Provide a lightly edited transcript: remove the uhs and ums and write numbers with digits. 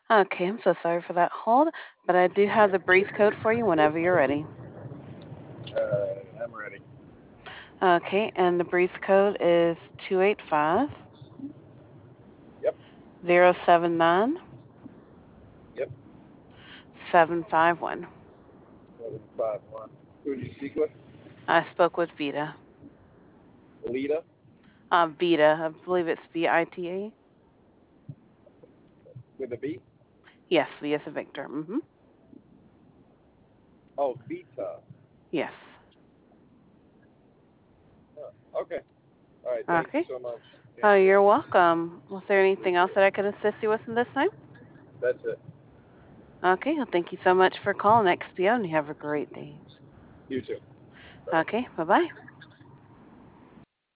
Okay, I'm so sorry for that hold, but I do have the brief code for you whenever you're ready. I'm ready. Okay, and the brief code is 285 Yep. 079 Yep. 751. 751. Who did you speak with? I spoke with Vita. Lita Vita, I believe it's VITA. with a B? Yes, V as a Victor. Oh, Vita. Yes. Okay. All right. Thank you Okay. so much. Oh, Thank you. you're welcome. Was there anything else that I could assist you with in this time? That's it. Okay, well, thank you so much for calling XPO and you have a great day. You too. Bye. Okay, bye bye.